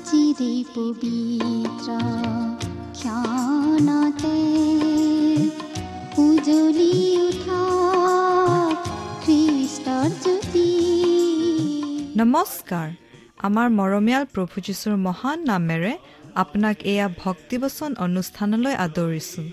আজিৰে পবিত্ৰ ক্ষণতে উজ্বলি উঠা খ্ৰীষ্টৰ জ্যোতি। নমস্কাৰ। আমাৰ মৰমীয়াল প্ৰভু যীশুৰ মহান নামেৰে আপোনাক এয়া ভক্তিবচন অনুষ্ঠানলৈ আদৰিছোঁ।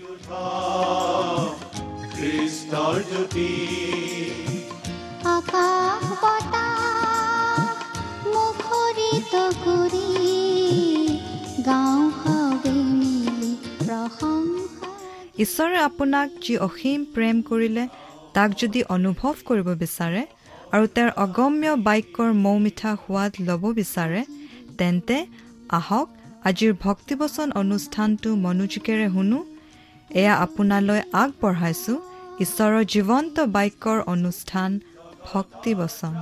আকাশ বতাহ মুখৰিত কৰি গাঁও সবে মিলি প্ৰশংসা। ঈশ্বৰে আপোনাক যি অসীম প্ৰেম কৰিলে তাক যদি অনুভৱ কৰিব বিচাৰে আৰু তেওঁৰ অগম্য বাক্যৰ মৌমিঠা সোৱাদ ল'ব বিচাৰে, তেন্তে আহক আজিৰ ভক্তিবচন অনুষ্ঠানটো মনোযোগেৰে শুনো। এয়া আপোনালৈ আগবঢ়াইছোঁ ঈশ্বৰৰ জীৱন্ত বাক্যৰ অনুষ্ঠান ভক্তিবচন।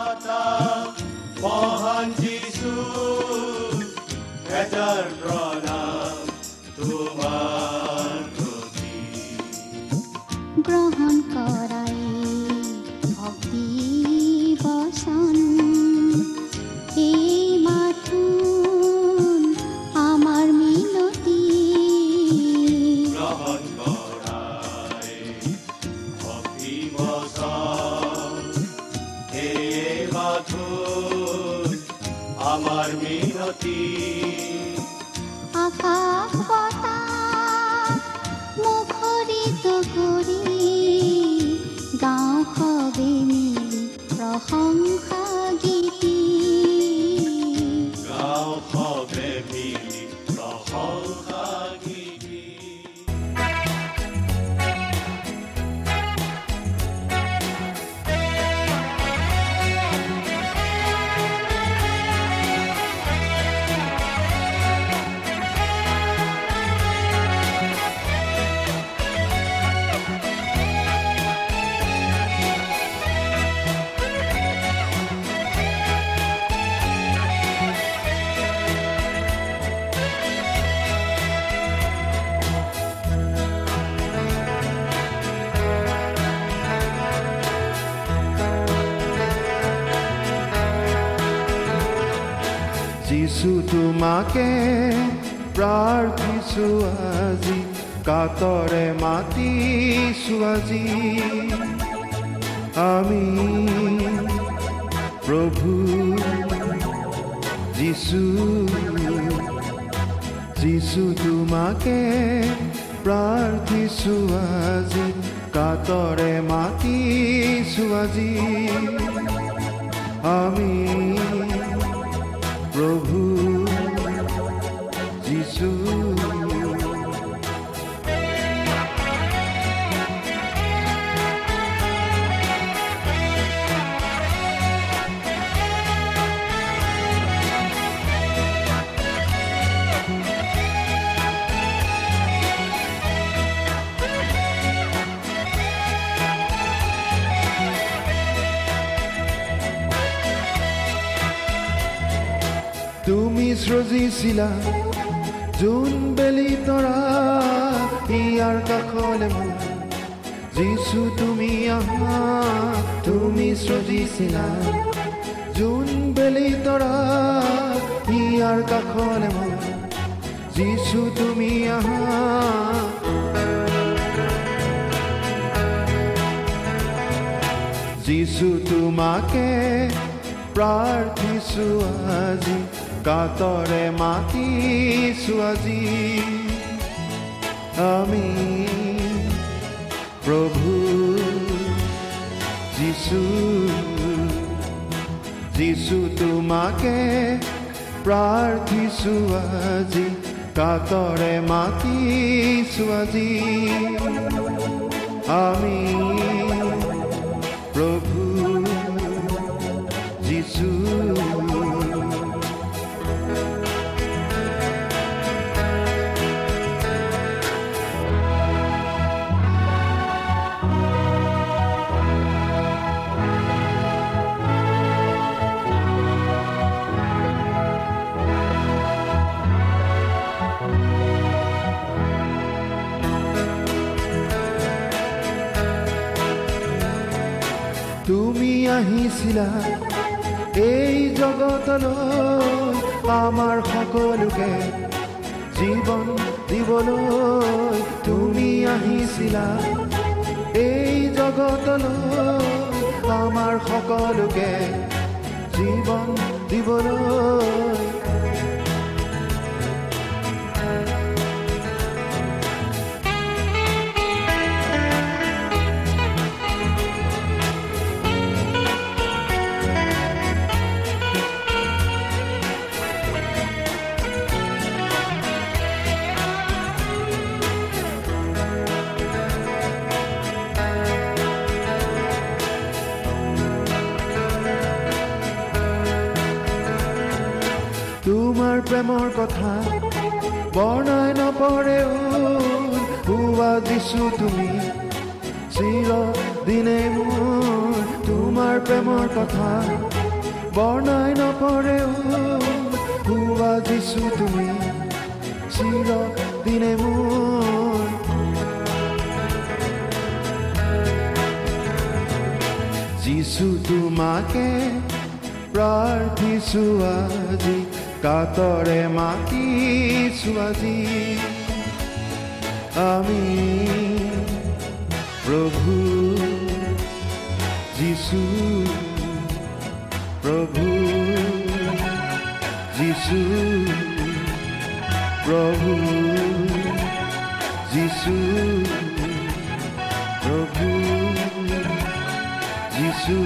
গ্ৰহণ কৰাই ভক্তি বচন, এই মাথো আমাৰ মিনতি। গ্ৰহণ কৰাই ভক্তি বচন, এই মাথো আমাৰ মিনতি। আকাশ বতাহ মুখৰিত কৰি গাঁও সবে মিলি প্ৰশংসা গীতি। গাঁও সবে মিলি প্ৰশংসা গীতি। যিছু তোমাকে প্ৰাৰ্থিছো আজি, কাতৰে মাতিছো আজি আমি প্ৰভু যিছু। যিছু তোমাকে প্ৰাৰ্থিছো আজি, কাতৰে মাতিছো আজি আমি প্ৰভু যিছু। তুমি সৃজিছিলা যোন বেলি তৰা, ইয়াৰ কাষলে মোৰ যিছু তুমি আহা। তুমি সৃজিছিলা যোন বেলি তৰা, ইয়াৰ কাষলে মোৰ যিছু তুমি আহা। যিছু তোমাকে প্ৰাৰ্থিছো আজি, কাতৰে মাতিছো আজি আমি প্ৰভু যিছু। যিছু তোমাকে প্ৰাৰ্থিছো আজি, কাতৰে মাতিছো আজি আমি প্ৰভু যিছু। তুমি আহিছিলা এই জগতলৈ, আমাৰ সকলোকে জীৱন দিবলৈ তুমি আহিছিলা এই জগতলৈ আমাৰ সকলোকে জীৱন দিবলৈ তোমাৰ প্ৰেমৰ কথা বৰ্ণাই নপৰে হোৱা যিছু তুমি চিৰদিনে মোৰ তোমাৰ প্ৰেমৰ কথা বৰ্ণাই নপৰে হোৱা যিছু তুমি চিৰদিনে মোৰ যিছু তোমাকে প্ৰাৰ্থিছো আজি কাতৰে মাতিছো আজি আমি প্ৰভু যিছু প্ৰভু যিছু প্ৰভু যিছু প্ৰভু যিছু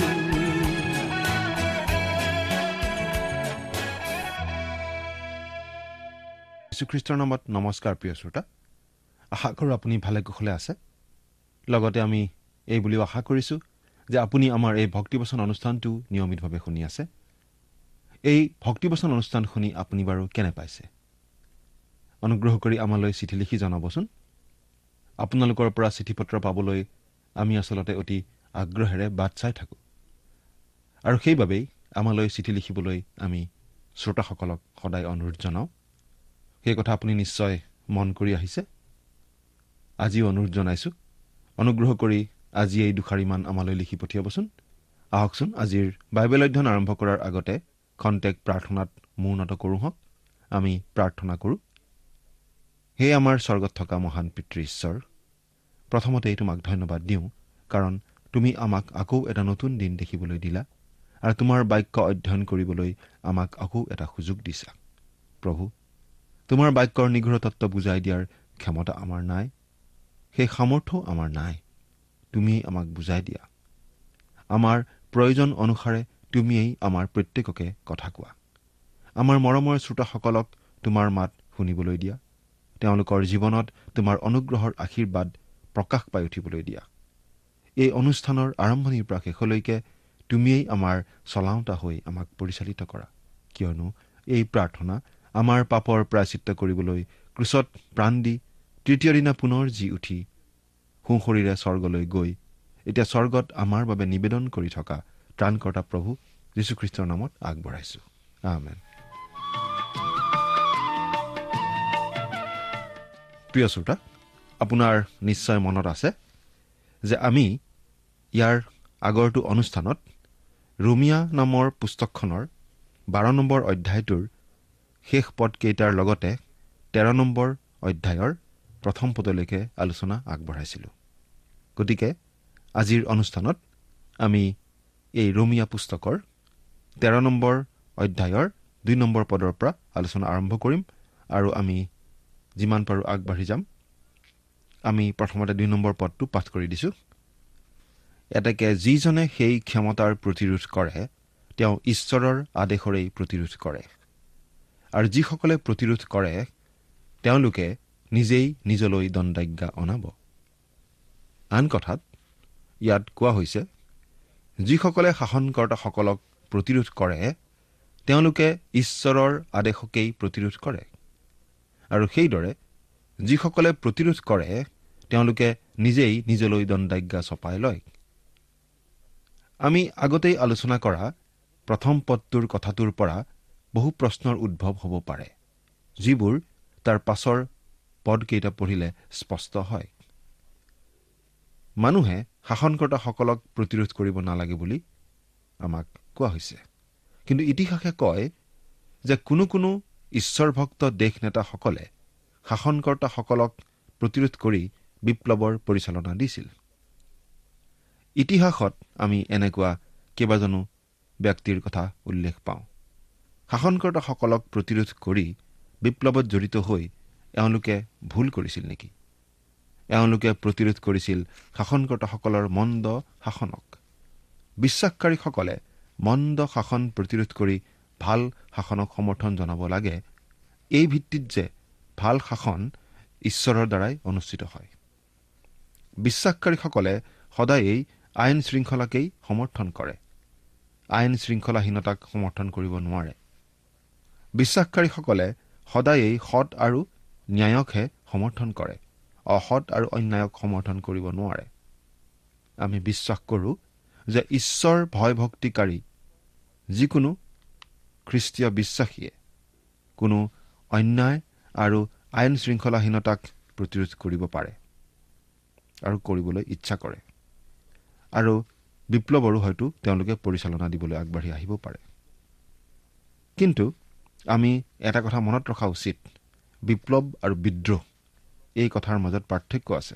যীশুখ্ৰীষ্টৰ নামত নমস্কাৰ প্ৰিয় শ্ৰোতা আশা কৰোঁ আপুনি ভালে কুশলে আছে লগতে আমি এই বুলিও আশা কৰিছোঁ যে আপুনি আমাৰ এই ভক্তিবচন অনুষ্ঠানটো নিয়মিতভাৱে শুনি আছে এই ভক্তিবচন অনুষ্ঠান শুনি আপুনি বাৰু কেনে পাইছে অনুগ্ৰহ কৰি আমালৈ চিঠি লিখি জনাবচোন আপোনালোকৰ পৰা চিঠি পত্ৰ পাবলৈ আমি আচলতে অতি আগ্ৰহেৰে বাট চাই থাকোঁ আৰু সেইবাবেই আমালৈ চিঠি লিখিবলৈ আমি শ্ৰোতাসকলক সদায় অনুৰোধ জনাওঁ সেই কথা আপুনি নিশ্চয় মন কৰি আহিছে আজিও অনুৰোধ জনাইছোঁ অনুগ্ৰহ কৰি আজি এই দুখাৰিমান আমালৈ লিখি পঠিয়াবচোন আহকচোন আজিৰ বাইবেল অধ্যয়ন আৰম্ভ কৰাৰ আগতে খন্তেক প্ৰাৰ্থনাত মূৰ্ণত কৰোঁ হওক আমি প্ৰাৰ্থনা কৰোঁ হে আমাৰ স্বৰ্গত থকা মহান পিতৃ ঈশ্বৰ প্ৰথমতেই তোমাক ধন্যবাদ দিওঁ কাৰণ তুমি আমাক আকৌ এটা নতুন দিন দেখিবলৈ দিলা আৰু তোমাৰ বাক্য অধ্যয়ন কৰিবলৈ আমাক আকৌ এটা সুযোগ দিছা প্ৰভু তোমাৰ বাক্যৰ নিগূঢ় তত্ত্ব বুজাই দিয়াৰ ক্ষমতা আমাৰ নাই সেই সামৰ্থ্য আমাৰ নাই তুমি আমাক বুজাই দিয়া আমাৰ প্ৰয়োজন অনুসাৰে তুমিয়েই আমাৰ প্ৰত্যেককে কথা কোৱা আমাৰ মৰমৰ শ্ৰোতাসকলক তোমাৰ মাত শুনিবলৈ দিয়া তেওঁলোকৰ জীৱনত তোমাৰ অনুগ্ৰহৰ আশীৰ্বাদ প্ৰকাশ পাই উঠিবলৈ দিয়া এই অনুষ্ঠানৰ আৰম্ভণিৰ পৰা শেষলৈকে তুমিয়েই আমাৰ চলাওঁতা হৈ আমাক পৰিচালিত কৰা কিয়নো এই প্ৰাৰ্থনা আমাৰ পাপৰ প্ৰায়চিত্ত কৰিবলৈ ক্ৰুচত প্ৰাণ দি তৃতীয় দিনা পুনৰ জি উঠি সোঁশৰীৰে স্বৰ্গলৈ গৈ এতিয়া স্বৰ্গত আমাৰ বাবে নিবেদন কৰি থকা ত্ৰাণকৰ্তা প্ৰভু যীশুখ্ৰীষ্টৰ নামত আগবঢ়াইছোঁ আমেন প্ৰিয় শ্ৰোতা আপোনাৰ নিশ্চয় মনত আছে যে আমি ইয়াৰ আগৰটো অনুষ্ঠানত ৰোমিয়া নামৰ পুস্তকখনৰ 12 নম্বৰ অধ্যায়টোৰ শেষ পদকেইটাৰ লগতে 13 নম্বৰ অধ্যায়ৰ প্ৰথম পদলৈকে আলোচনা আগবঢ়াইছিলোঁ গতিকে আজিৰ অনুষ্ঠানত আমি এই ৰোমিয়া পুস্তকৰ 13 নম্বৰ অধ্যায়ৰ 2 নম্বৰ পদৰ পৰা আলোচনা আৰম্ভ কৰিম আৰু আমি যিমান পাৰোঁ আগবাঢ়ি যাম আমি প্ৰথমতে 2 নম্বৰ পদটো পাঠ কৰি দিছোঁ এতেকে যিজনে সেই ক্ষমতাৰ প্ৰতিৰোধ কৰে তেওঁ ঈশ্বৰৰ আদেশৰেই প্ৰতিৰোধ কৰে আৰু যিসকলে প্ৰতিৰোধ কৰে তেওঁলোকে নিজেই নিজলৈ দণ্ডাজ্ঞা অনাব আন কথাত ইয়াত কোৱা হৈছে যিসকলে শাসনকৰ্তাসকলক প্ৰতিৰোধ কৰে তেওঁলোকে ঈশ্বৰৰ আদেশকেই প্ৰতিৰোধ কৰে আৰু সেইদৰে যিসকলে প্ৰতিৰোধ কৰে তেওঁলোকে নিজেই নিজলৈ দণ্ডাজ্ঞা চপাই লয় আমি আগতেই আলোচনা কৰা প্ৰথম পদটোৰ কথাটোৰ পৰা বহু প্ৰশ্নৰ উদ্ভৱ হ'ব পাৰে যিবোৰ তাৰ পাছৰ পদকেইটা পঢ়িলে স্পষ্ট হয় মানুহে শাসনকৰ্তাসকলক প্ৰতিৰোধ কৰিব নালাগে বুলি আমাক কোৱা হৈছে কিন্তু ইতিহাসে কয় যে কোনো ঈশ্বৰভক্ত দেশ নেতাসকলে শাসনকৰ্তাসকলক প্ৰতিৰোধ কৰি বিপ্লৱৰ পৰিচালনা দিছিল। ইতিহাসত আমি এনেকুৱা কেইবাজনো ব্যক্তিৰ কথা উল্লেখ পাওঁ। শাসনকৰ্তাসকলক প্ৰতিৰোধ কৰি বিপ্লৱত জড়িত হৈ এওঁলোকে ভুল কৰিছিল নেকি? এওঁলোকে প্ৰতিৰোধ কৰিছিল শাসনকৰ্তাসকলৰ মন্দ শাসনক। বিশ্বাসকাৰীসকলে মন্দ শাসন প্ৰতিৰোধ কৰি ভাল শাসনক সমৰ্থন জনাব লাগে, এই ভিত্তিত যে ভাল শাসন ঈশ্বৰৰ দ্বাৰাই অনুষ্ঠিত হয়। বিশ্বাসকাৰীসকলে সদায়েই আইন শৃংখলাকেই সমৰ্থন কৰে, আইন শৃংখলাহীনতাক সমৰ্থন কৰিব নোৱাৰে। বিশ্বাসকাৰীসকলে সদায়েই সৎ আৰু ন্যায়কহে সমৰ্থন কৰে, অসৎ আৰু অন্যায়ক সমৰ্থন কৰিব নোৱাৰে। আমি বিশ্বাস কৰোঁ যে ঈশ্বৰ ভয়ভক্তিকাৰী যিকোনো খ্ৰীষ্টীয় বিশ্বাসীয়ে কোনো অন্যায় আৰু আইন শৃংখলাহীনতাক প্ৰতিৰোধ কৰিব পাৰে আৰু কৰিবলৈ ইচ্ছা কৰে, আৰু বিপ্লৱৰো হয়তো তেওঁলোকে পৰিচালনা দিবলৈ আগবাঢ়ি আহিব পাৰে। কিন্তু আমি এটা কথা মনত ৰখা উচিত, বিপ্লৱ আৰু বিদ্ৰোহ এই কথাৰ মাজত পাৰ্থক্য আছে।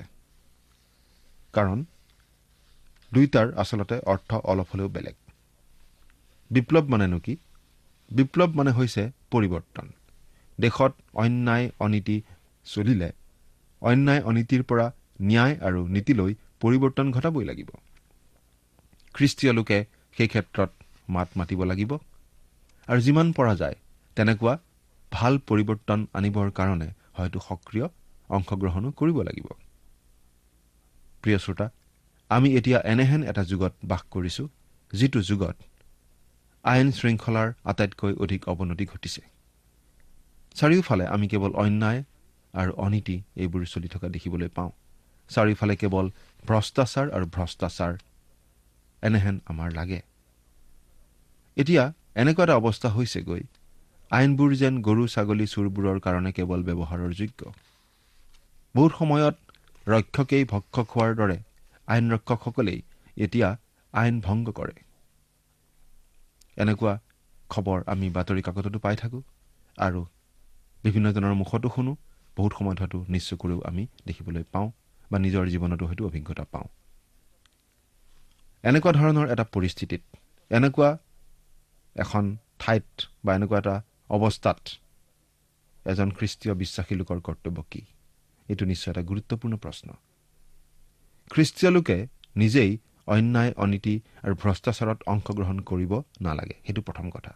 কাৰণ দুইটাৰ আচলতে অৰ্থ অলপ হ'লেও বেলেগ। বিপ্লৱ মানেনো কি? বিপ্লৱ মানে হৈছে পৰিৱৰ্তন। দেশত অন্যায় অনীতি চলিলে অন্যায় অনীতিৰ পৰা ন্যায় আৰু নীতিলৈ পৰিৱৰ্তন ঘটাবই লাগিব। খ্ৰীষ্টীয় লোকে সেই ক্ষেত্ৰত মাত মাতিব লাগিব আৰু যিমান পৰা যায় তেনেকুৱা ভাল পৰিৱৰ্তন আনিবৰ কাৰণে হয়তো সক্ৰিয় অংশগ্ৰহণো কৰিব লাগিব। প্ৰিয় শ্ৰোতা, আমি এতিয়া এনেহেন এটা যুগত বাস কৰিছোঁ যিটো যুগত আইন শৃংখলাৰ আটাইতকৈ অধিক অৱনতি ঘটিছে। চাৰিওফালে আমি কেৱল অন্যায় আৰু অনীতি এইবোৰ চলি থকা দেখিবলৈ পাওঁ। চাৰিওফালে কেৱল ভ্ৰষ্টাচাৰ আৰু ভ্ৰষ্টাচাৰ এনেহেন আমাৰ লাগে। এতিয়া এনেকুৱা এটা অৱস্থা হৈছেগৈ, আইনবোৰ যেন গৰু ছাগলী চোৰবোৰৰ কাৰণে কেৱল ব্যৱহাৰৰ যোগ্য। বহুত সময়ত ৰক্ষকেই ভক্ষক হোৱাৰ দৰে আইন ৰক্ষকসকলেই এতিয়া আইন ভংগ কৰে। এনেকুৱা খবৰ আমি বাতৰি কাকততো পাই থাকোঁ আৰু বিভিন্নজনৰ মুখতো শুনো। বহুত সময়ত হয়তো নিশ্চয় কৰেও আমি দেখিবলৈ পাওঁ বা নিজৰ জীৱনতো হয়তো অভিজ্ঞতা পাওঁ। এনেকুৱা ধৰণৰ এটা পৰিস্থিতিত, এনেকুৱা এখন ঠাইত বা এনেকুৱা এটা অৱস্থাত এজন খ্ৰীষ্টীয় বিশ্বাসী লোকৰ কৰ্তব্য কি? এইটো নিশ্চয় এটা গুৰুত্বপূৰ্ণ প্ৰশ্ন। খ্ৰীষ্টীয় লোকে নিজেই অন্যায় অনীতি আৰু ভ্ৰষ্টাচাৰত অংশগ্ৰহণ কৰিব নালাগে, সেইটো প্ৰথম কথা।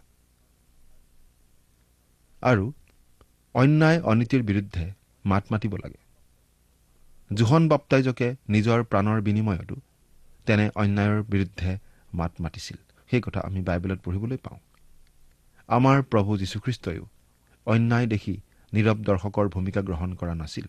আৰু অন্যায় অনীতিৰ বিৰুদ্ধে মাত মাতিব লাগে। যোহন বাপ্তাইজকে নিজৰ প্ৰাণৰ বিনিময়তো তেনে অন্যায়ৰ বিৰুদ্ধে মাত মাতিছিল। সেই কথা আমি বাইবেলত পঢ়িবলৈ পাওঁ। আমাৰ প্ৰভু যীশুখ্ৰীষ্টইও অন্যায় দেখি নীৰৱ দৰ্শকৰ ভূমিকা গ্ৰহণ কৰা নাছিল।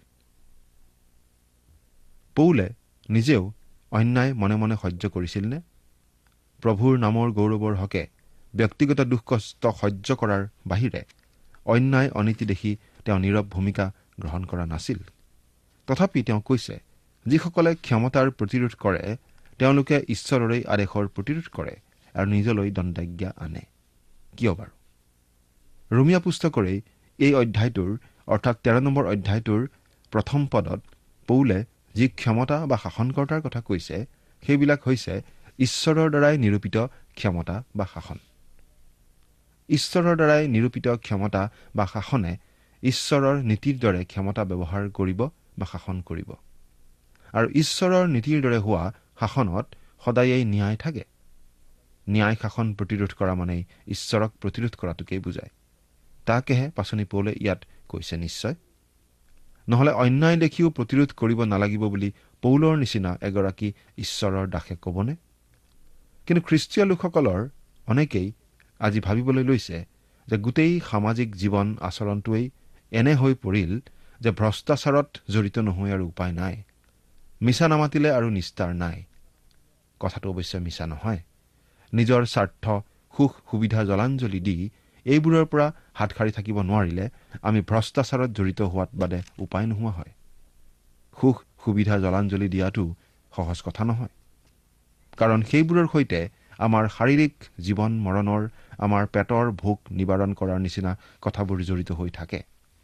পৌলে নিজেও অন্যায় মনে মনে সহ্য কৰিছিল নে? প্ৰভুৰ নামৰ গৌৰৱৰ হকে ব্যক্তিগত দুখ কষ্ট সহ্য কৰাৰ বাহিৰে অন্যায় অনীতি দেখি তেওঁ নীৰৱ ভূমিকা গ্ৰহণ কৰা নাছিল। তথাপি তেওঁ কৈছে, যিসকলে ক্ষমতাৰ প্ৰতিৰোধ কৰে তেওঁলোকে ঈশ্বৰৰে আদেশৰ প্ৰতিৰোধ কৰে আৰু নিজলৈ দণ্ডাজ্ঞা আনে। কিয় বাৰু? ৰোমিয়া পুস্তকৰে এই অধ্যায়টোৰ অৰ্থাৎ 13 নম্বৰ অধ্যায়টোৰ প্ৰথম পদত পৌলে যি ক্ষমতা বা শাসনকৰ্তাৰ কথা কৈছে সেইবিলাক হৈছে ঈশ্বৰৰ দ্বাৰাই নিৰূপিত ক্ষমতা বা শাসন। ঈশ্বৰৰ দ্বাৰাই নিৰূপিত ক্ষমতা বা শাসনে ঈশ্বৰৰ নীতিৰ দৰে ক্ষমতা ব্যৱহাৰ কৰিব বা শাসন কৰিব। আৰু ঈশ্বৰৰ নীতিৰ দৰে হোৱা শাসনত সদায়েই ন্যায় থাকে। ন্যায় শাসন প্ৰতিৰোধ কৰা মানেই ঈশ্বৰক প্ৰতিৰোধ কৰাটোকেই বুজায়। তাকেহে পাচনি পৌলে ইয়াত কৈছে নিশ্চয়। নহলে অন্যায় দেখিও প্ৰতিৰোধ কৰিব নালাগিব বুলি পৌলৰ নিচিনা এগৰাকী ঈশ্বৰৰ দাসে ক'বনে? কিন্তু খ্ৰীষ্টীয় লোকসকলৰ অনেকেই আজি ভাবিবলৈ লৈছে যে গোটেই সামাজিক জীৱন আচৰণটোৱেই এনে হৈ পৰিল যে ভ্ৰষ্টাচাৰত জড়িত নহৈ আৰু উপায় নাই, মিছা নামাতিলে আৰু নিস্তাৰ নাই। কথাটো অৱশ্যে মিছা নহয়। নিজৰ স্বাৰ্থ সুখ সুবিধা জলাঞ্জলি দি এইবোৰৰ পৰা হাত সাৰি থাকিব নোৱাৰিলে আমি ভ্ৰষ্টাচাৰত জড়িত হোৱাত বাদে উপায় নোহোৱা হয়। সুখ সুবিধা জলাঞ্জলি দিয়াটো সহজ কথা নহয়, কাৰণ সেইবোৰৰ সৈতে আমাৰ শাৰীৰিক জীৱন মৰণৰ, আমাৰ পেটৰ ভোক নিবাৰণ কৰাৰ নিচিনা কথাবোৰ জড়িত হৈ থাকে।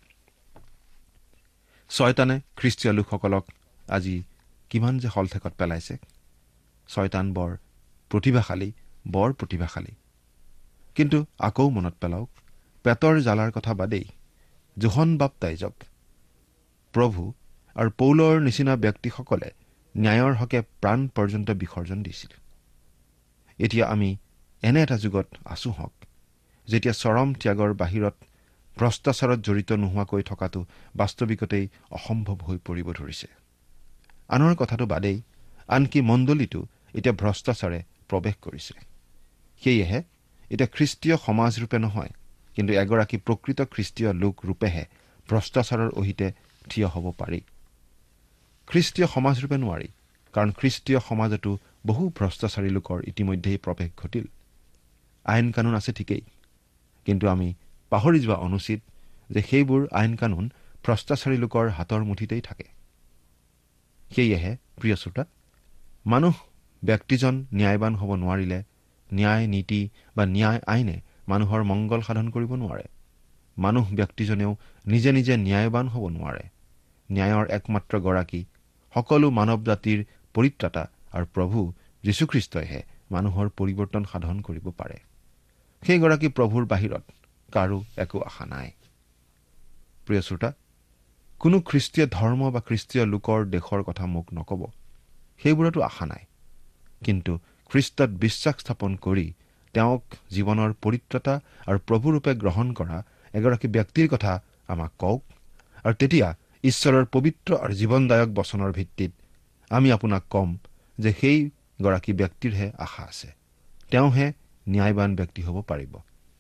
শয়তানে খ্ৰীষ্টীয় লোকসকলক আজি কিমান যে হলঠেকত পেলাইছে। শয়তান বৰ প্ৰতিভাশালী। কিন্তু আকৌ মনত পেলাওক, পেটৰ জ্বালাৰ কথা বাদেই যোহন বাপ্তাইজক, প্ৰভু আৰু পৌলৰ নিচিনা ব্যক্তিসকলে ন্যায়ৰ হকে প্ৰাণ পৰ্যন্ত বিসৰ্জন দিছিল। এতিয়া আমি এনে এটা যুগত আছো হওক, যেতিয়া চৰম ত্যাগৰ বাহিৰত ভ্ৰষ্টাচাৰত জড়িত নোহোৱাকৈ থকাটো বাস্তৱিকতেই অসম্ভৱ হৈ পৰিব ধৰিছে। আনৰ কথাটো বাদেই আনকি মণ্ডলীটো এতিয়া ভ্ৰষ্টাচাৰে প্ৰৱেশ কৰিছে। সেয়েহে এতিয়া খ্ৰীষ্টীয় সমাজৰূপে নহয়, কিন্তু এগৰাকী প্ৰকৃত খ্ৰীষ্টীয় লোক ৰূপেহে ভ্ৰষ্টাচাৰৰ অহিতে থিয় হ'ব পাৰি। খ্ৰীষ্টীয় সমাজৰূপে নোৱাৰি, কাৰণ খ্ৰীষ্টীয় সমাজতো বহু ভ্ৰষ্টাচাৰী লোকৰ ইতিমধ্যেই প্ৰৱেশ ঘটিল। আইন কানুন আছে ঠিকেই, কিন্তু আমি পাহৰি যোৱা অনুচিত যে সেইবোৰ আইন কানুন ভ্ৰষ্টাচাৰী লোকৰ হাতৰ মুঠিতেই থাকে। সেয়েহে প্ৰিয় শ্ৰোতা, ব্যক্তিজন ন্যায়বান হ'ব নোৱাৰিলে ন্যায় নীতি বা ন্যায় আইনে মানুহৰ মংগল সাধন কৰিব নোৱাৰে। ব্যক্তিজনেও নিজে নিজে ন্যায়বান হ'ব নোৱাৰে। ন্যায়ৰ একমাত্ৰ গৰাকী, সকলো মানৱ জাতিৰ পৰিত্ৰাতা আৰু প্ৰভু যীশুখ্ৰীষ্টইহে মানুহৰ পৰিৱৰ্তন সাধন কৰিব পাৰে। সেইগৰাকী প্ৰভুৰ বাহিৰত কাৰো একো আশা নাই। প্ৰিয় শ্ৰোতা, কোনো খ্ৰীষ্টীয় ধৰ্ম বা খ্ৰীষ্টীয় লোকৰ দেশৰ কথা মোক নক'ব, সেইবোৰতো আশা নাই। কিন্তু খ্ৰীষ্টত বিশ্বাস স্থাপন কৰি তেওঁক জীৱনৰ পৰিত্ৰাতা আৰু প্ৰভুৰূপে গ্ৰহণ কৰা এগৰাকী ব্যক্তিৰ কথা আমাক কওক, আৰু তেতিয়া ঈশ্বৰৰ পবিত্ৰ আৰু জীৱনদায়ক বচনৰ ভিত্তিত আমি আপোনাক ক'ম যে সেই গৰাকী ব্যক্তিৰহে আশা আছে, তেওঁহে ন্যায়বান ব্যক্তি হ'ব পাৰিব।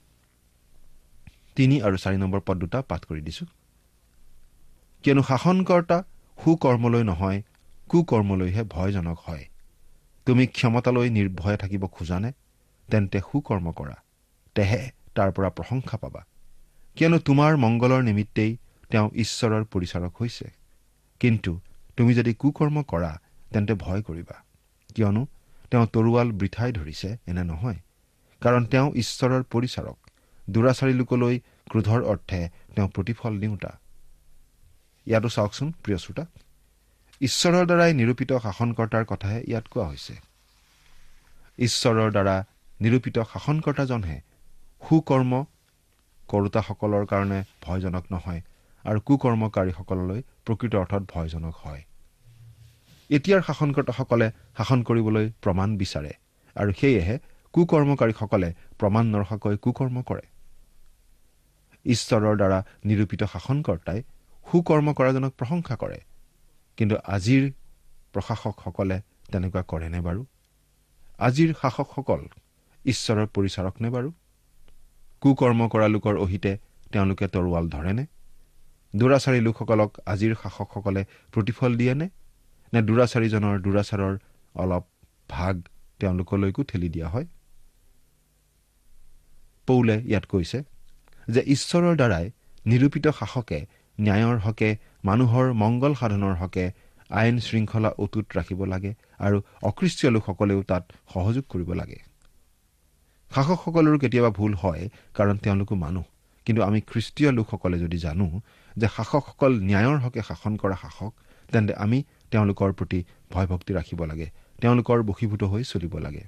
3 আৰু 4 নম্বৰ পদ দুটা পাঠ কৰি দিছো। কিয়নো শাসনকৰ্তা সুকৰ্মলৈ নহয়, কুকৰ্মলৈহে ভয়জনক হয়। তুমি ক্ষমতালৈ নিৰ্ভয়ে থাকিব খোজানে? তেন্তে সুকৰ্ম কৰা, তেহে তাৰ পৰা প্ৰশংসা পাবা। কিয়নো তোমাৰ মংগলৰ নিমিত্তেই তেওঁ ঈশ্বৰৰ পৰিচাৰক হৈছে। কিন্তু তুমি যদি কুকৰ্ম কৰা, তেন্তে ভয় কৰিবা, কিয়নো তেওঁ তৰোৱাল বৃথাই ধৰিছে, এনে নহয়। কাৰণ তেওঁ ঈশ্বৰৰ পৰিচাৰক, দুৰাচাৰী লোকলৈ ক্ৰোধৰ অৰ্থে তেওঁ প্ৰতিফল দিওঁতা। ইয়াতো চাওকচোন প্ৰিয় শ্ৰোতা, ঈশ্বৰৰ দ্বাৰাই নিৰূপিত শাসনকৰ্তাৰ কথাহে ইয়াত কোৱা হৈছে। ঈশ্বৰৰ দ্বাৰা নিৰূপিত শাসনকৰ্তাজনহে সুকৰ্ম কৰোতাসকলৰ কাৰণে ভয়জনক নহয় আৰু কুকৰ্মকাৰীসকললৈ প্ৰকৃত অৰ্থত ভয়জনক হয়। এতিয়াৰ শাসনকৰ্তাসকলে শাসন কৰিবলৈ প্ৰমাণ বিচাৰে, আৰু সেয়েহে কুকৰ্মকাৰীসকলে প্ৰমাণ নৰখাকৈ কুকৰ্ম কৰে। ঈশ্বৰৰ দ্বাৰা নিৰূপিত শাসনকৰ্তাই সুকৰ্ম কৰাজনক প্ৰশংসা কৰে, কিন্তু আজিৰ প্ৰশাসকসকলে তেনেকুৱা কৰেনে বাৰু? আজিৰ শাসকসকল ঈশ্বৰৰ পৰিচাৰক নে বাৰু? কুকৰ্ম কৰা লোকৰ অহিতে তেওঁলোকে তৰোৱাল ধৰেনে? দুৰাচাৰী লোকসকলক আজিৰ শাসকসকলে প্ৰতিফল দিয়েনে? নে দুৰাচাৰীজনৰ দুৰাচাৰৰ অলপ ভাগ তেওঁলোকলৈকো ঠেলি দিয়া হয়? পৌলে ইয়াত কৈছে যে ঈশ্বৰৰ দ্বাৰাই নিৰূপিত শাসকে ন্যায়ৰ হকে, মানুহৰ মংগল সাধনৰ হকে আইন শৃংখলা অটুট ৰাখিব লাগে, আৰু অখ্ৰীষ্টীয় লোকসকলেও তাত সহযোগ কৰিব লাগে। শাসকসকলৰো কেতিয়াবা ভুল হয়, কাৰণ তেওঁলোকো মানুহ। কিন্তু আমি খ্ৰীষ্টীয় লোকসকলে যদি জানো যে শাসকসকল ন্যায়ৰ হকে শাসন কৰা শাসক, তেন্তে আমি তেওঁলোকৰ প্ৰতি ভয়ভক্তি ৰাখিব লাগে, তেওঁলোকৰ বশীভূত হৈ চলিব লাগে।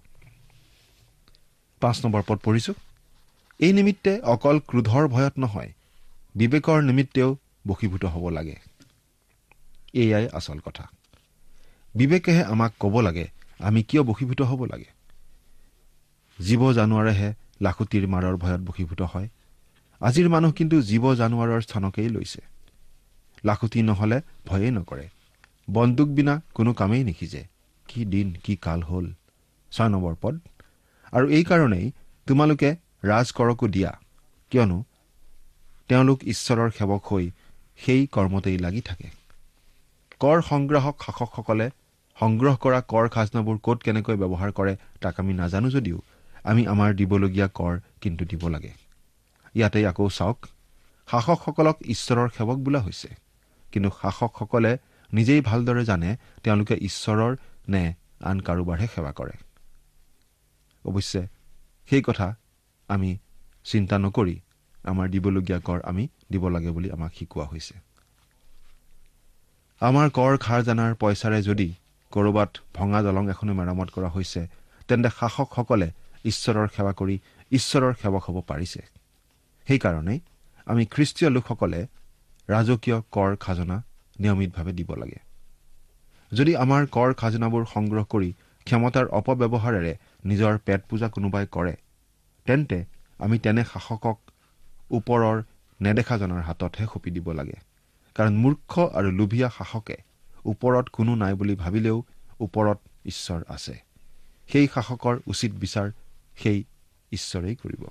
5 নম্বৰ পদ পঢ়িছো। এই নিমিত্তে অকল ক্ৰোধৰ ভয়ত নহয়, বিবেকৰ নিমিত্তেও বশীভূত হ'ব লাগে। এয়াই আচল কথা। বিবেকেহে আমাক ক'ব লাগে আমি কিয় বশীভূত হ'ব লাগে। জীৱ জানুৱাৰেহে লাখুটিৰ মাৰৰ ভয়ত বশীভূত হয়। আজিৰ মানুহ কিন্তু জীৱ জানুৱাৰৰ স্থানকেই লৈছে। লাখুটি নহলে ভয়েই নকৰে, বন্দুক বিনা কোনো কামেই নিখিজে। কি দিন কি কাল হ'ল। 6 নম্বৰ পদ। আৰু এই কাৰণেই তোমালোকে ৰাজ কৰকো দিয়া, কিয়নো তেওঁলোক ঈশ্বৰৰ সেৱক হৈ সেই কৰ্মতেই লাগি থাকে। কৰ সংগ্ৰাহক শাসকসকলে সংগ্ৰহ কৰা কৰ খাজনাবোৰ ক'ত কেনেকৈ ব্যৱহাৰ কৰে তাক আমি নাজানো যদিও আমি আমাৰ দিবলগীয়া কৰ কিন্তু দিব লাগে। ইয়াতে আকৌ চাওক, শাসকসকলক ঈশ্বৰৰ সেৱক বোলা হৈছে, কিন্তু শাসকসকলে নিজেই ভালদৰে জানে তেওঁলোকে ঈশ্বৰৰ নে আন কাৰোবাৰহে সেৱা কৰে। অৱশ্যে সেই কথা আমি চিন্তা নকৰি আমাৰ দিবলগীয়া কৰ আমি দিব লাগে বুলি আমাক শিকোৱা হৈছে। আমাৰ কৰ খাজানাৰ পইচাৰে যদি ক'ৰবাত ভঙা দলং এখনো মেৰামত কৰা হৈছে, তেন্তে শাসকসকলে ঈশ্বৰৰ সেৱা কৰি ঈশ্বৰৰ সেৱক হ'ব পাৰিছে। সেইকাৰণে আমি খ্ৰীষ্টীয় লোকসকলে ৰাজকীয় কৰ খাজনা নিয়মিতভাৱে দিব লাগে। যদি আমাৰ কৰ খাজনাবোৰ সংগ্ৰহ কৰি ক্ষমতাৰ অপব্যৱহাৰেৰে নিজৰ পেট পূজা কোনোবাই কৰে, তেন্তে আমি তেনে শাসকক ওপৰৰ নেদেখাজনৰ হাততহে সঁপি দিব লাগে। কাৰণ মূৰ্খ আৰু লোভীয়া শাসকে ওপৰত কোনো নাই বুলি ভাবিলেও ওপৰত ঈশ্বৰ আছে। সেই শাসকৰ উচিত বিচাৰ সেই ঈশ্বৰেই কৰিব।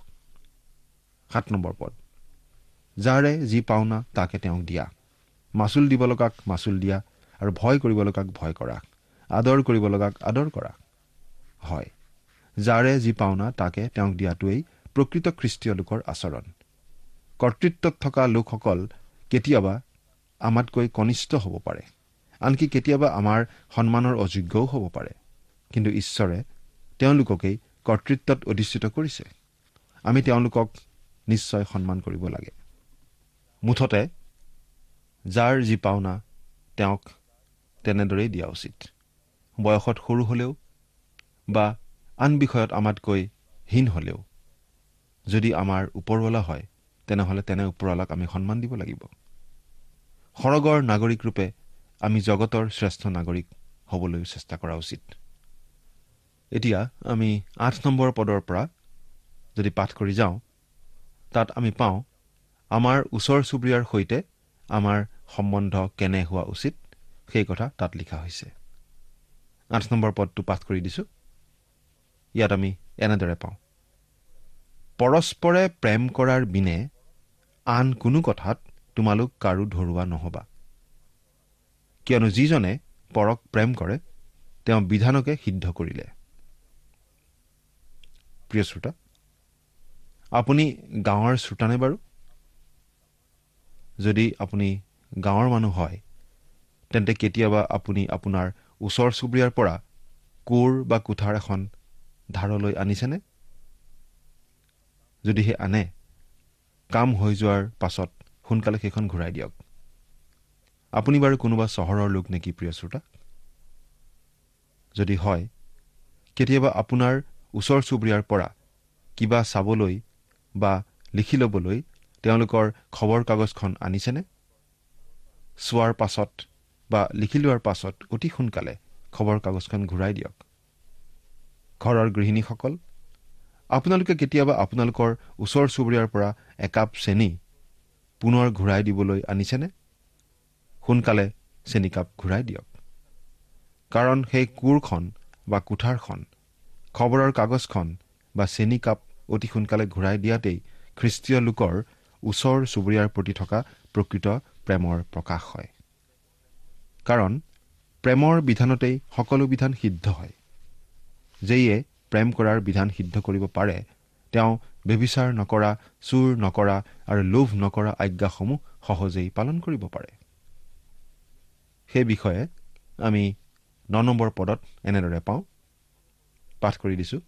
7 নম্বৰ পদ, যাৰে যি পাওনা তাকে তেওঁক দিয়া, মাচুল দিব লগাক মাচুল দিয়া, আৰু ভয় কৰিব লগাক ভয় কৰা, আদৰ কৰিব লগাক আদৰ কৰা। হয়, যাৰে যি পাওনা তাকে তেওঁক দিয়াটোৱেই প্ৰকৃত খ্ৰীষ্টীয় লোকৰ আচৰণ। কৰ্তৃত্বত থকা লোকসকল কেতিয়াবা আমাতকৈ কনিষ্ঠ হ'ব পাৰে, আনকি কেতিয়াবা আমাৰ সন্মানৰ অযোগ্যও হ'ব পাৰে, কিন্তু ঈশ্বৰে তেওঁলোককেই কৰ্তৃত্বত অধিষ্ঠিত কৰিছে। আমি তেওঁলোকক নিশ্চয় সন্মান কৰিব লাগে। মুঠতে যাৰ যি পাওনা তেওঁক তেনেদৰেই দিয়া উচিত। বয়সত সৰু হ'লেও বা আন বিষয়ত আমাতকৈ হীন হ'লেও যদি আমাৰ ওপৰৱালা হয়, তেনেহ'লে তেনে ওপৰৱালাক আমি সন্মান দিব লাগিব। সৰগৰ নাগৰিক ৰূপে আমি জগতৰ শ্ৰেষ্ঠ নাগৰিক হ'বলৈ চেষ্টা কৰা উচিত। এতিয়া আমি 8 নম্বৰ পদৰ পৰা যদি পাঠ কৰি যাওঁ, তাত আমি পাওঁ আমাৰ ওচৰ চুবুৰীয়াৰ সৈতে আমাৰ সম্বন্ধ কেনে হোৱা উচিত সেই কথা তাত লিখা হৈছে। 8 নম্বৰ পদটো পাঠ কৰি দিছোঁ। ইয়াত আমি এনেদৰে পাওঁ, পৰস্পৰে প্ৰেম কৰাৰ বিনে আন কোনো কথাত তোমালোক কাৰো ধৰুৱা নহবা, কিয়নো যিজনে পৰক প্ৰেম কৰে তেওঁ বিধানকে সিদ্ধ কৰিলে। প্ৰিয় শ্ৰোতা, আপুনি গাঁৱৰ শ্ৰোতানে বাৰু? যদি আপুনি গাঁৱৰ মানুহ হয়, তেন্তে কেতিয়াবা আপুনি আপোনাৰ ওচৰ চুবুৰীয়াৰ পৰা কোৰ বা কুঠাৰ এখন ধাৰলৈ আনিছেনে? যদিহে আনে, কাম হৈ যোৱাৰ পাছত সোনকালে সেইখন ঘূৰাই দিয়ক। আপুনি বাৰু কোনোবা চহৰৰ লোক নেকি প্ৰিয় শ্ৰোতা? যদি হয়, কেতিয়াবা আপোনাৰ ওচৰ চুবুৰীয়াৰ পৰা কিবা চাবলৈ বা লিখি ল'বলৈ তেওঁলোকৰ খবৰ কাগজখন আনিছেনে? চোৱাৰ পাছত বা লিখি লোৱাৰ পাছত অতি সোনকালে খবৰ কাগজখন ঘূৰাই দিয়ক। ঘৰৰ গৃহিণীসকল, আপোনালোকে কেতিয়াবা আপোনালোকৰ ওচৰ চুবুৰীয়াৰ পৰা একাপ চেনি পুনৰ ঘূৰাই দিবলৈ আনিছেনে? সোনকালে চেনিকাপ ঘূৰাই দিয়ক। কাৰণ সেই কোৰখন বা কুঠাৰখন, খবৰৰ কাগজখন বা চেনিকাপ অতি সোনকালে ঘূৰাই দিয়াতেই খ্ৰীষ্টীয় লোকৰ ওচৰ চুবুৰীয়াৰ প্ৰতি থকা প্ৰকৃত প্ৰেমৰ প্ৰকাশ হয়। কাৰণ প্ৰেমৰ বিধানতেই সকলো বিধান সিদ্ধ হয়। যিয়ে প্ৰেম কৰাৰ বিধান সিদ্ধ কৰিব পাৰে, তেওঁ ব্যভিচাৰ নকৰা, চুৰ নকৰা আৰু লোভ নকৰা আজ্ঞাসমূহ সহজেই পালন কৰিব পাৰে। সেই বিষয়ে আমি 9 নম্বৰ পদত এনেদৰে পাওঁ, পাঠ কৰি দিছোঁ।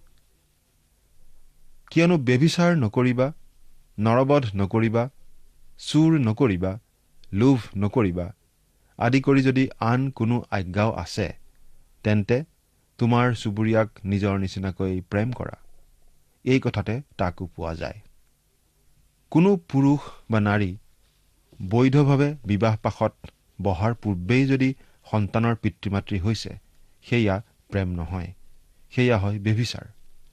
কিয়নো ব্যভিচাৰ নকৰিবা, নৰবধ নকৰিবা, চুৰ নকৰিবা, লোভ নকৰিবা আদি কৰি যদি আন কোনো আজ্ঞাও আছে, তেন্তে তোমাৰ চুবুৰীয়াক নিজৰ নিচিনাকৈ প্ৰেম কৰা, এই কথাতে তাকো পোৱা যায়। কোনো পুৰুষ বা নাৰী বৈধভাৱে বিবাহ পাশত বহাৰ পূৰ্বেই যদি সন্তানৰ পিতৃ মাতৃ হৈছে, সেয়া প্ৰেম নহয়, সেয়া হয় ব্যভিচাৰ।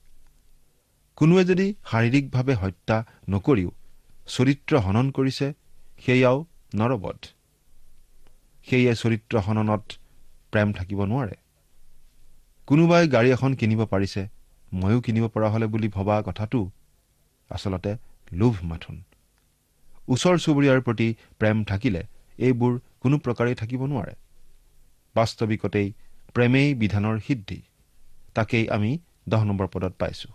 কোনোৱে যদি শাৰীৰিকভাৱে হত্যা নকৰিও চৰিত্ৰ হনন কৰিছে, সেয়াও নৰবধ। সেয়ে চৰিত্ৰ হননত প্ৰেম থাকিব নোৱাৰে। কোনোবাই গাড়ী এখন কিনিব পাৰিছে, ময়ো কিনিব পৰা হ'লে বুলি ভবা কথাটো আচলতে লোভ মাথোন। ওচৰ চুবুৰীয়াৰ প্ৰতি প্ৰেম থাকিলে এইবোৰ কোনো প্ৰকাৰেই থাকিব নোৱাৰে। বাস্তৱিকতেই প্ৰেমেই বিধানৰ সিদ্ধি। তাকেই আমি 10 নম্বৰ পদত পাইছোঁ।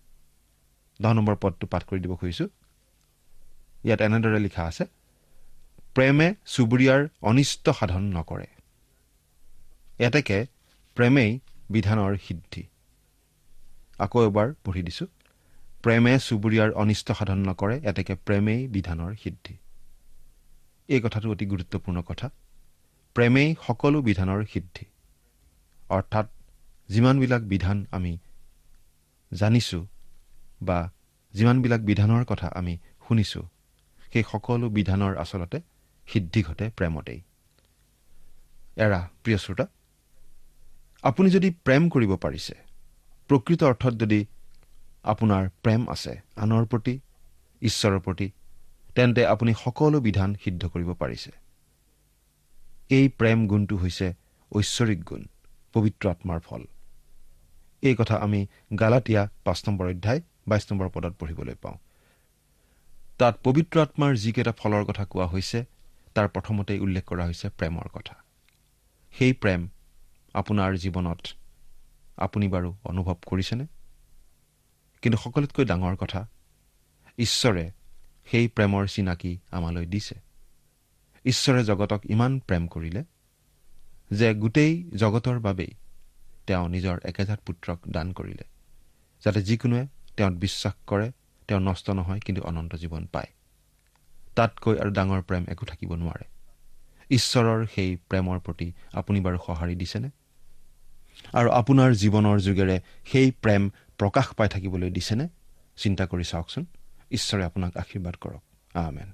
10 নম্বৰ পদটো পাঠ কৰি দিব খুজিছোঁ। ইয়াত এনেদৰে লিখা আছে, প্ৰেমে চুবুৰীয়াৰ অনিষ্ট সাধন নকৰে। এতেকে প্ৰেমেই বিধানৰ সিদ্ধি। আকৌ এবাৰ পঢ়ি দিছোঁ। প্ৰেমে চুবুৰীয়াৰ অনিষ্ট সাধন নকৰে, এতেকে প্ৰেমেই বিধানৰ সিদ্ধি। এই কথাটো অতি গুৰুত্বপূৰ্ণ কথা। প্ৰেমেই সকলো বিধানৰ সিদ্ধি, অৰ্থাৎ যিমানবিলাক বিধান আমি জানিছোঁ বা যিমানবিলাক বিধানৰ কথা আমি শুনিছোঁ, সেই সকলো বিধানৰ আচলতে সিদ্ধি ঘটে প্ৰেমতেই। প্ৰিয় শ্ৰোতা, আপুনি যদি প্ৰেম কৰিব পাৰিছে, প্ৰকৃত অৰ্থত যদি আপোনাৰ প্ৰেম আছে আনৰ প্ৰতি, ঈশ্বৰৰ প্ৰতি, তেন্তে আপুনি সকলো বিধান সিদ্ধ কৰিব পাৰিছে। এই প্ৰেম গুণটো হৈছে ঐশ্বৰিক গুণ, পবিত্ৰ আত্মাৰ ফল। এই কথা আমি গালাতিয়া 5 নম্বৰ অধ্যায় 22 নম্বৰ পদত পঢ়িবলৈ পাওঁ। তাত পবিত্ৰ আত্মাৰ যিকেইটা ফলৰ কথা কোৱা হৈছে, তাৰ প্ৰথমতেই উল্লেখ কৰা হৈছে প্ৰেমৰ কথা। সেই প্ৰেম আপোনাৰ জীৱনত আপুনি বাৰু অনুভৱ কৰিছেনে? কিন্তু সকলোতকৈ ডাঙৰ কথা, ঈশ্বৰে সেই প্ৰেমৰ চিনাকি আমালৈ দিছে। ঈশ্বৰে জগতক ইমান প্ৰেম কৰিলে যে গোটেই জগতৰ বাবেই তেওঁ নিজৰ একেজাত পুত্ৰক দান কৰিলে, যাতে যিকোনোৱে তেওঁত বিশ্বাস কৰে তেওঁ নষ্ট নহয়, কিন্তু অনন্ত জীৱন পায়। তাতকৈ আৰু ডাঙৰ প্ৰেম একো থাকিব নোৱাৰে। ঈশ্বৰৰ সেই প্ৰেমৰ প্ৰতি আপুনি বাৰু সঁহাৰি দিছেনে? আৰু আপোনাৰ জীৱনৰ যোগেৰে সেই প্ৰেম প্ৰকাশ পাই থাকিবলৈ দিছেনে? চিন্তা কৰি চাওকচোন। ঈশ্বৰে আপোনাক আশীৰ্বাদ কৰক। আমেন।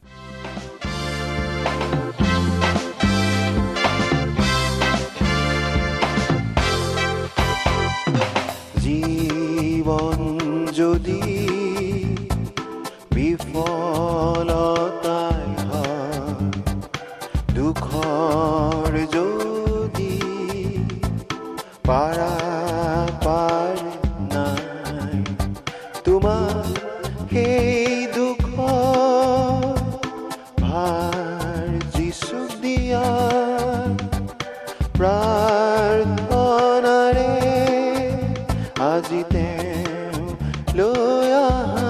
জীৱন যদি বিফলতাই হয়, দুখৰ যদি পাৰাপাৰ নাই, তোমাৰ সেই দুখ ভাৰ যিচুক দিয়া প্ৰাৰ্থনাৰে আজি তেওঁ লৈ আহা,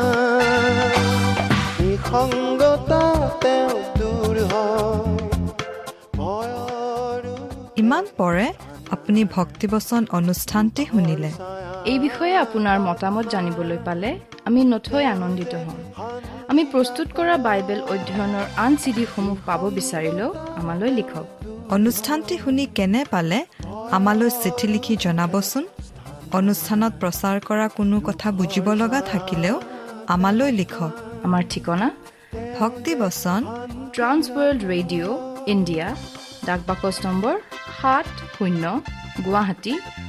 নিসংগতা তেওঁ দূৰ হয়, ভয়ৰো। ইমান পৰে আপুনি ভক্তিবচন অনুষ্ঠানটি শুনিলে। এই বিষয়ে আপোনাৰ মতামত জানিবলৈ পালে আমি নথৈ আনন্দিত হ'ম। আমি প্ৰস্তুত কৰা বাইবেল অধ্যয়নৰ আন চিডিসমূহ পাব বিচাৰিলেও আমালৈ লিখক। অনুষ্ঠানটি শুনি কেনে পালে আমালৈ চিঠি লিখি জনাবচোন। অনুষ্ঠানত প্ৰচাৰ কৰা কোনো কথা বুজিব লগা থাকিলেও আমালৈ লিখক। আমাৰ ঠিকনা ভক্তিবচন, ট্ৰান্স ৱৰ্ল্ড ৰেডিঅ' ইণ্ডিয়া, ডাক বাকচ নম্বৰ 70, গুৱাহাটী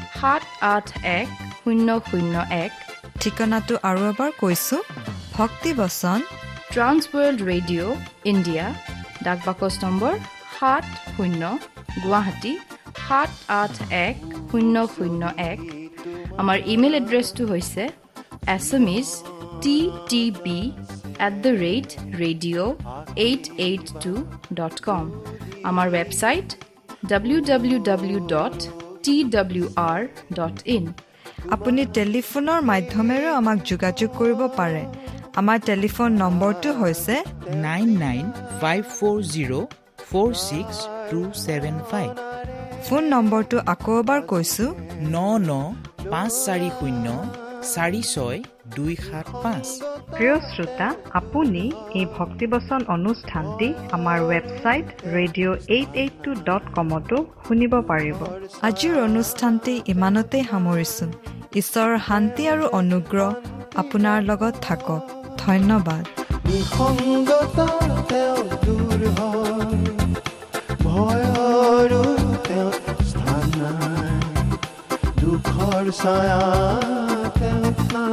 78101। ঠিকনাটো আৰু এবাৰ কৈছোঁ, ভক্তিবচন, ট্ৰান্স ৱৰ্ল্ড ৰেডিঅ' ইণ্ডিয়া, ডাক বাকচ নম্বৰ 70, গুৱাহাটী 78101। আমাৰ ইমেইল এড্ৰেছটো হৈছে assamese@radio882.com। আমাৰ ৱেবছাইট www.twr.in। আপুনি টেলিফোনৰ মাধ্যমেৰেও আমাক যোগাযোগ কৰিব পাৰে। আমাৰ টেলিফোন নম্বৰটো হৈছে 9954046275। ফোন নম্বৰটো আকৌ এবাৰ কৈছোঁ, 9954046275। প্ৰিয় শ্ৰোতা, আপুনি এই ভক্তিবচন অনুষ্ঠানটি আমাৰ ৱেবছাইট radio882.comতো শুনিব পাৰিব। আজিৰ অনুষ্ঠানটি ইমানতে সামৰিছোঁ। ঈশ্বৰৰ শান্তি আৰু অনুগ্ৰহ আপোনাৰ লগত থাকক। ধন্যবাদ। নিসংগতা তেওঁ দূৰ হয়, ভয়ৰো তেওঁ স্থান নাই, দুখৰ ছায়া তেওঁ